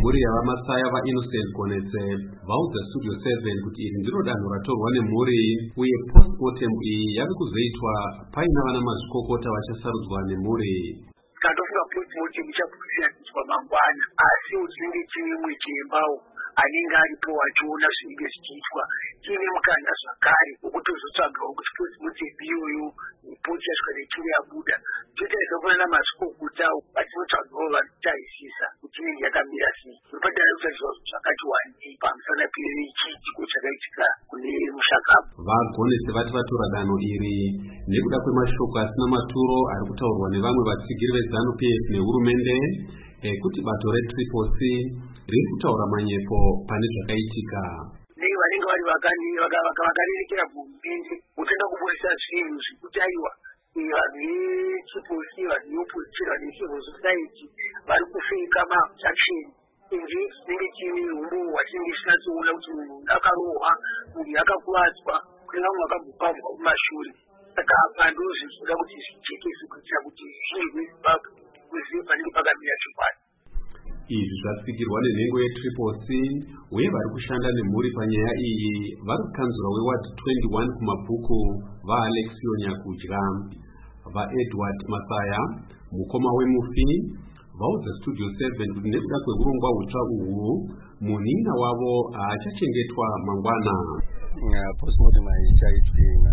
mhuri yavamasaya vaInnocent Gonetse vaudza Studio 7 kuti iri ndiro danho ratorwa nemhuri uye postmortem iyi yave kuzoitwa paina vana mazvikokota vachasarudzwa nemhuri. Tatofunga postmortem ichaputiswa mangwana, asi utinenge tine chirembawo anenge aripo wachiona zvinenge zvichiitwa. Tine mukana zvakare wekutozotsvagawo kuti postmortem iyoyo ripoti yasvika nechure yabuda totaisa kunana mazvikokota vatinotsvagawo vanotarisisa kuti inenge yakamira sei. Topadana kutariswa zvakati wandei pamusana pechitiko chakaitika kune Mushakapu. Vagonetse vati vatora danho iri nekuda kwemashoko asina maturo ari kutaurwa nevamwe vatsigiri veZANU-PF nehurumende kuti bato reTriple-C riri kutaura manyepo pane zvakaitika. Vanenge vari vakarerekera hurumende kutenda kuburisa zvinhu zvekuti aiwa vanhu veTriple-C, vanhu veopposition, vanhu vecivil society vari kufeka maobjection nje chinenge chine umbu hwatinenge tisinatsoona kuti munhu akarohwa, munhu akakuvadzwa, kunenge mumwe akambopambwa kumashure. Saka apa ndozvinoda kuti zvichekeswe kuitira kuti zvinhu zveZimbabwe kuzive panenge pakamira chokwadi. Izvi zvatsigirwa nenhengo yeTriple-C uye vari kushanda nemhuri panyaya iyi vari kukanzura weWard 21 kumabhuku vaAlexio Nyakudya, vaEdward Masaya, mukoma weMufi, vaudza Studio 7 kuti nekuda kweurongwa hutsva uhwu munina wavo haachachengetwa mangwana. Postmortem haichaitwi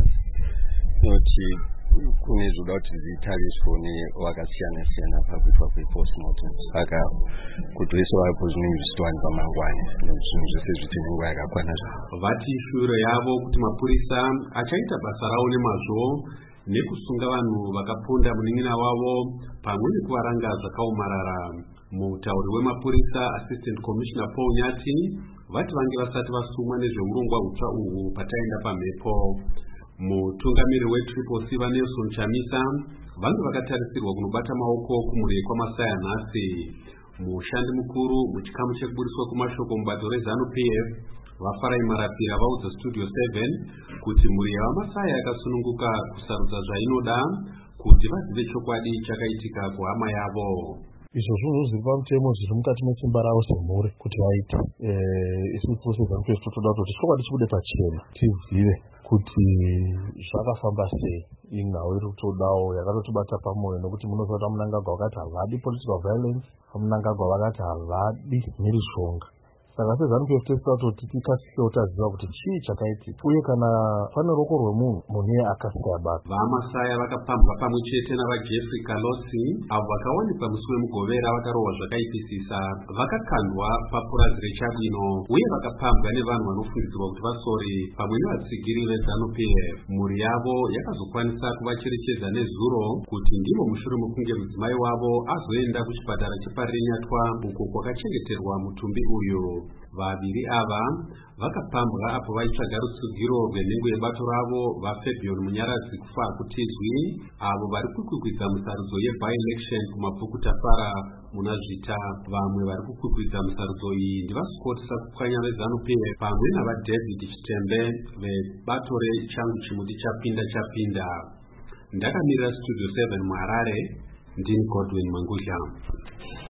noti kune zvoda kuti zvitariswe nevakasiyana-siyana pakuitwa kwepostmortem. Saka kuti vese varipo zvinenge zvichitowanikwa mangwana, zvinhu zvese zviti nenguva yakakwana zvavo. Vati shure yavo kuti mapurisa achaita basa ravo nemazvo nekusunga vanhu vakaponda munin'ina wavo pamwe nekuvaranga zvakaomarara. Mutauri wemapurisa Assistant Commissioner Paul Nyati vati vange vasati vasumwa nezveurongwa hutsva uhwu pataenda pamhepo. Mutungamiri weTriple-C vaNelson Chamisa vange vakatarisirwa kunobata maoko kumhuri kwaMasaya nhasi. Mushandi mukuru muchikamu chekuburiswa kumashoko mubato reZANU-PF vaFarai Marapira vaudza Studio 7 kuti mhuri yavaMasaya yakasununguka kusarudza zvainoda kuti vazive chokwadi chakaitika kuhama yavo. Izvo zvinhu zviri pamutemo zviri mukati mesimba ravo semhuri kuti vaite. Isusu seZANU-PF totoda kuti chokwadi chibude pachena, tizive kuti zvakafamba sei. Inhau iri kutodawo yakatotibata pamwoyo nokuti munoziva kuti vaMunangagwa vakati havadi political violence, vaMunangagwa vakati havadi mhirizhonga. Saka seZANU-PF tesatoti tikasisewo taziva kuti chii chakaitika uye kana pane ruoko rwemunhu, munhu iye akasiya basa. VaMasaya vakapambwa pamwe chete navaJeffrey Kalosi avo vakawanikwa musi wemugovera vakarohwa zvakaipisisa vakakandwa papurazi reChabwino uye vakapambwa nevanhu vanofungidzirwa kuti vasori pamwe nevatsigiri veZANU-PF. Mhuri yavo yakazokwanisa kuvacherechedza nezuro kuti ndivo mushure mekunge mudzimai wavo azoenda kuchipatara cheParirenyatwa uko kwakachengeterwa mutumbi uyu. Vaviri ava vakapambwa apo vaitsvaga rutsugiro rwenhengo yebato ravo vaFabian Munyaradzi kufa hakutizwi avo vari kukwikwidza musarudzo yeby-election kumabhuku Tafara muna Zvita. Vamwe vari kukwikwidza musarudzo iyi ndivaScott Sakukanya veZANU-PF pamwe navaDavid Chitembe vebato reChangu Chimuti Chapinda. Ndakamirira Studio 7 muHarare, ndini Godwin Mangudya.